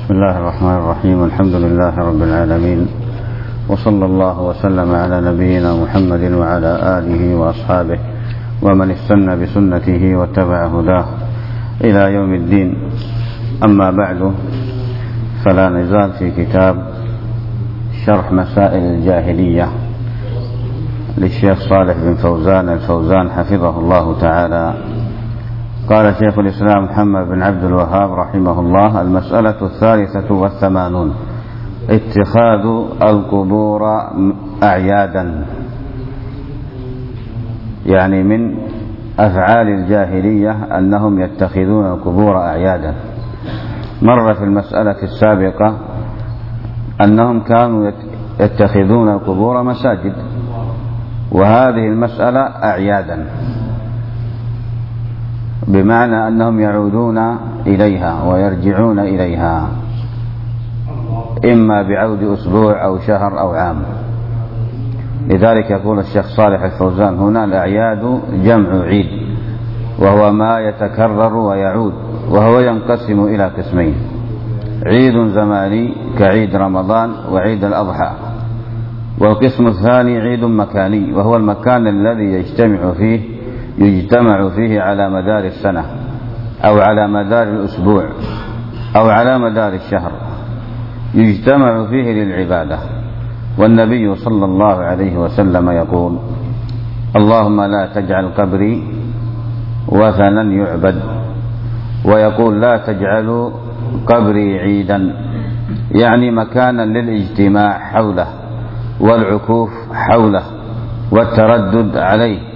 بسم الله الرحمن الرحيم. الحمد لله رب العالمين، وصلى الله وسلم على نبينا محمد وعلى آله وأصحابه ومن استنى بسنته واتبع هداه إلى يوم الدين. أما بعد، فلا نزال في كتاب شرح مسائل الجاهلية للشيخ صالح بن فوزان الفوزان حفظه الله تعالى. قال شيخ الإسلام محمد بن عبد الوهاب رحمه الله: المسألة 83، اتخاذ القبور أعيادا، يعني من أفعال الجاهلية أنهم يتخذون القبور أعيادا. مر في المسألة السابقة أنهم كانوا يتخذون القبور مساجد، وهذه المسألة أعيادا، بمعنى أنهم يعودون إليها ويرجعون إليها، إما بعود أسبوع أو شهر أو عام. لذلك يقول الشيخ صالح الفوزان هنا: الأعياد جمع عيد، وهو ما يتكرر ويعود، وهو ينقسم إلى قسمين: عيد زماني كعيد رمضان وعيد الأضحى، والقسم الثاني عيد مكاني، وهو المكان الذي يجتمع فيه على مدار السنة أو على مدار الأسبوع أو على مدار الشهر، يجتمع فيه للعبادة. والنبي صلى الله عليه وسلم يقول: اللهم لا تجعل قبري وثنا يعبد، ويقول: لا تجعلوا قبري عيدا، يعني مكانا للاجتماع حوله والعكوف حوله والتردد عليه.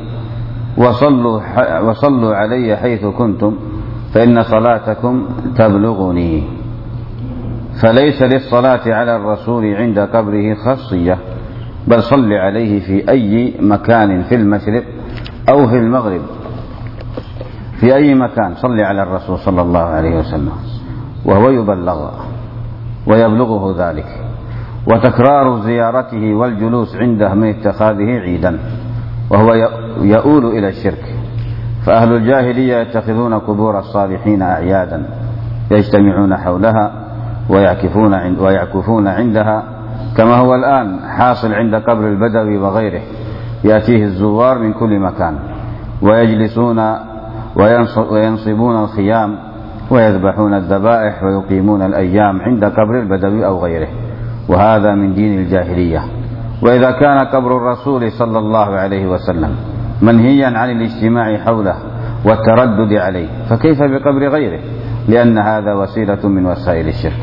وصلوا علي حيث كنتم فإن صلاتكم تبلغني. فليس للصلاة على الرسول عند قبره خاصية، بل صل عليه في أي مكان، في المشرق أو في المغرب، في أي مكان صل على الرسول صلى الله عليه وسلم، وهو يبلغ ويبلغه ذلك. وتكرار زيارته والجلوس عنده من اتخاذه عيدا، وهو يؤول إلى الشرك. فأهل الجاهلية يتخذون قبور الصالحين أعيادا، يجتمعون حولها ويعكفون عندها، كما هو الآن حاصل عند قبر البدوي وغيره. يأتيه الزوار من كل مكان ويجلسون وينصبون الخيام ويذبحون الذبائح ويقيمون الأيام عند قبر البدوي أو غيره، وهذا من دين الجاهلية. وإذا كان قبر الرسول صلى الله عليه وسلم منهيا عن الاجتماع حوله والتردد عليه، فكيف بقبر غيره؟ لأن هذا وسيلة من وسائل الشرك.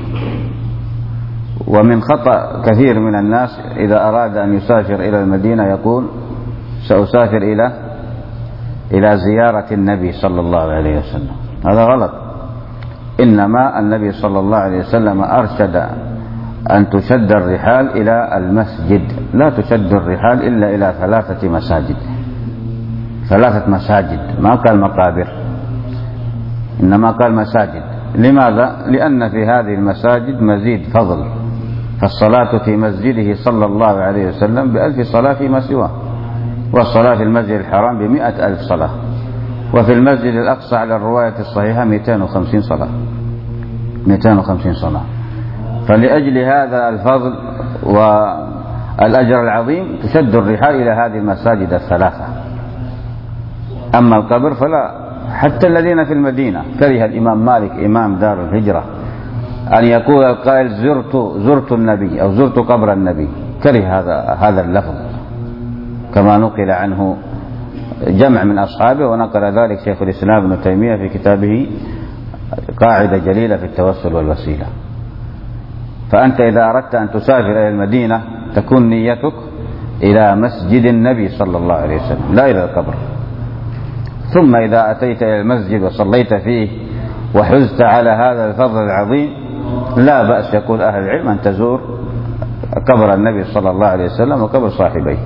ومن خطأ كثير من الناس إذا أراد أن يسافر إلى المدينة يقول: سأسافر إلى زيارة النبي صلى الله عليه وسلم. هذا غلط. إنما النبي صلى الله عليه وسلم أرشد أن تشد الرحال إلى المسجد، لا تشد الرحال إلا إلى 3 مساجد. 3 مساجد، ما قال مقابر، إنما قال مساجد. لماذا؟ لأن في هذه المساجد مزيد فضل، فالصلاة في مسجده صلى الله عليه وسلم ب1000 صلاة فيما سواه، والصلاة في المسجد الحرام ب100,000 صلاة، وفي المسجد الأقصى على الرواية الصحيحة 250 صلاة. 250 صلاة. فلأجل هذا الفضل والأجر العظيم تشد الرحال إلى هذه المساجد 3. أما القبر فلا. حتى الذين في المدينة كره الإمام مالك إمام دار الهجرة أن يقول القائل: زرت النبي أو زرت قبر النبي، كره هذا اللفظ، كما نقل عنه جمع من أصحابه، ونقل ذلك شيخ الإسلام ابن تيمية في كتابه قاعدة جليلة في التوسل والوسيلة. فأنت إذا أردت أن تسافر إلى المدينة تكون نيتك إلى مسجد النبي صلى الله عليه وسلم، لا إلى القبر. ثم إذا أتيت إلى المسجد وصليت فيه وحزت على هذا الفضل العظيم، لا بأس، يقول أهل العلم، أن تزور قبر النبي صلى الله عليه وسلم وقبر صاحبيه.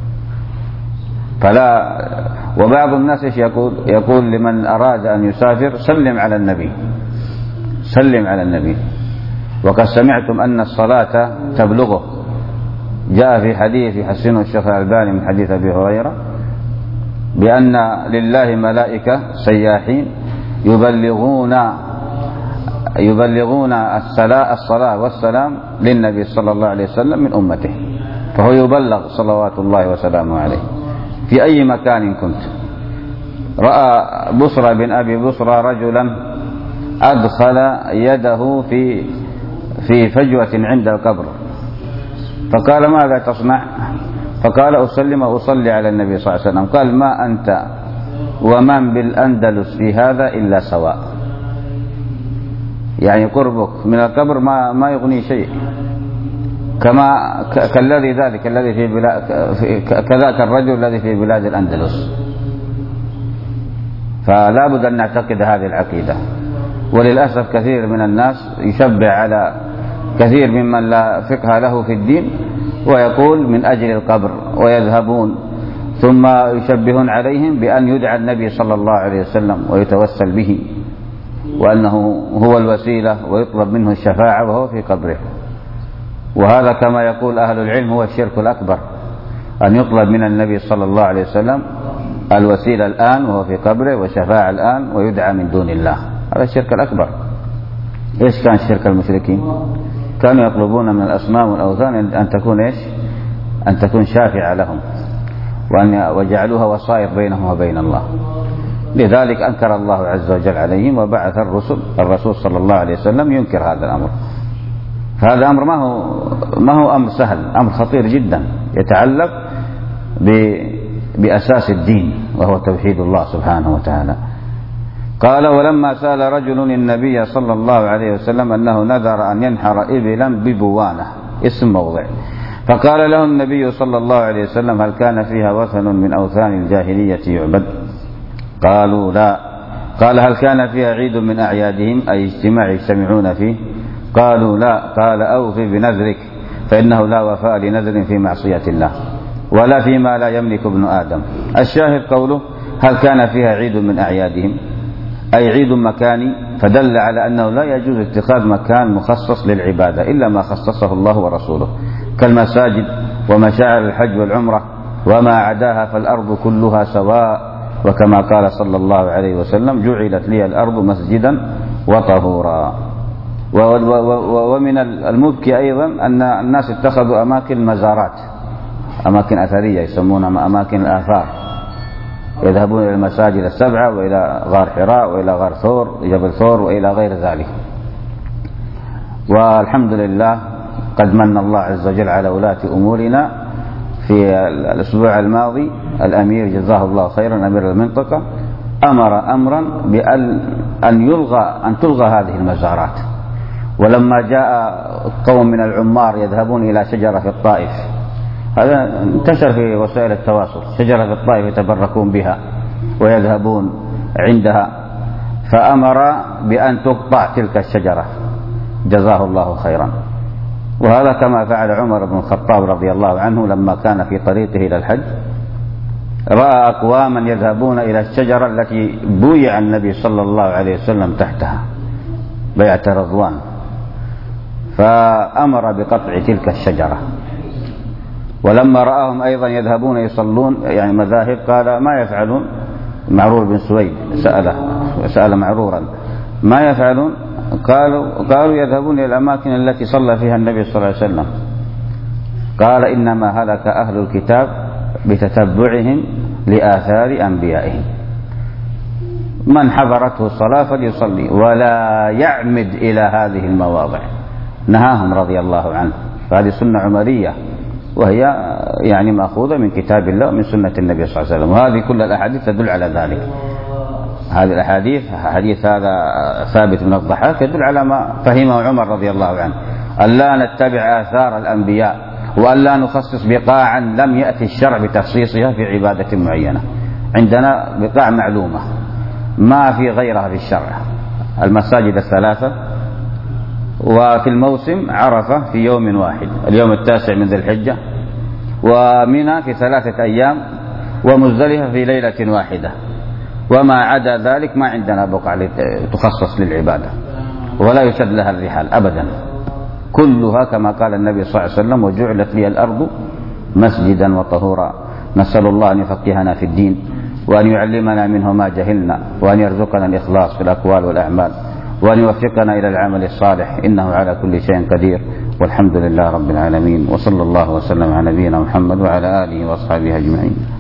وبعض الناس يقول لمن أراد أن يسافر: سلم على النبي، سلم على النبي. وقد سمعتم أن الصلاة تبلغه. جاء في حديث يحسنه الشيخ الألباني من حديث أبي هريرة بأن لله ملائكة سياحين يبلغون يبلغون الصلاة والسلام للنبي صلى الله عليه وسلم من أمته، فهو يبلغ صلوات الله وسلامه عليه في أي مكان كنت. رأى بصرى بن أبي بصرى رجلا أدخل يده في فجوة عند القبر، فقال ماذا تصنع؟ فقال أسلم وأصلي على النبي صلى الله عليه وسلم. قال ما أنت ومن بالأندلس في هذا إلا سواء، يعني قربك من القبر ما يغني شيء، كالذي ذلك الذي في كذاك الرجل الذي في بلاد الأندلس. فلا بد أن نعتقد هذه العقيدة. وللأسف كثير من الناس يشبع على كثير ممن لا فقه له في الدين ويقول من أجل القبر، ويذهبون ثم يشبهون عليهم بأن يدعى النبي صلى الله عليه وسلم ويتوسل به وأنه هو الوسيلة ويطلب منه الشفاعة وهو في قبره. وهذا كما يقول أهل العلم هو الشرك الأكبر، أن يطلب من النبي صلى الله عليه وسلم الوسيلة الآن وهو في قبره وشفاعة الآن ويدعى من دون الله، هذا الشرك الأكبر. إيش كان شرك المشركين؟ كانوا يطلبون من الأصنام والأوثان أن تكون إيش؟ أن تكون شافعة لهم، وجعلوها وسائط بينهم وبين الله. لذلك أنكر الله عز وجل عليهم وبعث الرسول صلى الله عليه وسلم ينكر هذا الأمر. هذا أمر ما هو أمر سهل، أمر خطير جدا يتعلق بأساس الدين وهو توحيد الله سبحانه وتعالى. قال ولما سأل رجل النبي صلى الله عليه وسلم أنه نذر أن ينحر إبلا ببوانة اسم موضع، فقال له النبي صلى الله عليه وسلم هل كان فيها وثن من أوثان الجاهلية يعبد؟ قالوا لا. قال هل كان فيها عيد من أعيادهم أي اجتماع يجتمعون فيه؟ قالوا لا. قال أوفي بنذرك فإنه لا وفاء لنذر في معصية الله ولا فيما لا يملك ابن آدم. الشاهد قوله هل كان فيها عيد من أعيادهم أي عيد مكاني، فدل على أنه لا يجوز اتخاذ مكان مخصص للعبادة إلا ما خصصه الله ورسوله كالمساجد ومشاعر الحج والعمرة، وما عداها فالأرض كلها سواء، وكما قال صلى الله عليه وسلم جعلت لي الأرض مسجدا وطهورا. ومن المبكي أيضا أن الناس اتخذوا أماكن مزارات، أماكن أثرية يسمونها أماكن الآثار، يذهبون إلى المساجد السبعة وإلى غار حراء وإلى غار ثور جبل ثور وإلى غير ذلك. والحمد لله قد من الله عز وجل على ولاة أمورنا. في الأسبوع الماضي الأمير جزاه الله خيرا أمير المنطقة أمر أمرا أن تلغى هذه المزارات. ولما جاء قوم من العمار يذهبون إلى شجرة في الطائف، هذا انتشر في وسائل التواصل، شجرة في الطائف يتبركون بها ويذهبون عندها، فأمر بأن تقطع تلك الشجرة جزاه الله خيرا. وهذا كما فعل عمر بن الخطاب رضي الله عنه لما كان في طريقه إلى الحج، رأى أقواما يذهبون إلى الشجرة التي بويع النبي صلى الله عليه وسلم تحتها بيعة رضوان، فأمر بقطع تلك الشجرة. ولما رآهم أيضا يذهبون يصلون يعني مذاهب قال ما يفعلون؟ معرور بن سويد سأل معرورا ما يفعلون؟ قالوا يذهبون إلى الأماكن التي صلى فيها النبي صلى الله عليه وسلم. قال إنما هلك أهل الكتاب بتتبعهم لآثار أنبيائهم، من حضرته الصلاة فليصلي ولا يعمد إلى هذه المواضع، نهاهم رضي الله عنه. فهذه سنة عمرية وهي يعني مأخوذة من كتاب الله ومن سنة النبي صلى الله عليه وسلم، وهذه كل الأحاديث تدل على ذلك. هذه الأحاديث حديث هذا ثابت من الضحاك يدل على ما فهمه عمر رضي الله عنه، أن لا نتبع آثار الأنبياء وأن لا نخصص بقاعا لم يأتي الشرع بتخصيصها في عبادة معينة. عندنا بقاع معلومة ما في غيرها في الشرع، المساجد الثلاثة، وفي الموسم عرفة في يوم واحد اليوم 9 من ذي الحجة، ومنى في 3 أيام، ومزدلفة في ليلة واحدة. وما عدا ذلك ما عندنا بقعة تخصص للعبادة ولا يشد لها الرحال أبدا، كلها كما قال النبي صلى الله عليه وسلم وجعلت لي الأرض مسجدا وطهورا. نسأل الله أن يفقهنا في الدين وأن يعلمنا منه ما جهلنا وأن يرزقنا الإخلاص في الأقوال والأعمال وأن يوفقنا إلى العمل الصالح، إنه على كل شيء قدير، والحمد لله رب العالمين، وصلى الله وسلم على نبينا محمد وعلى آله وأصحابه أجمعين.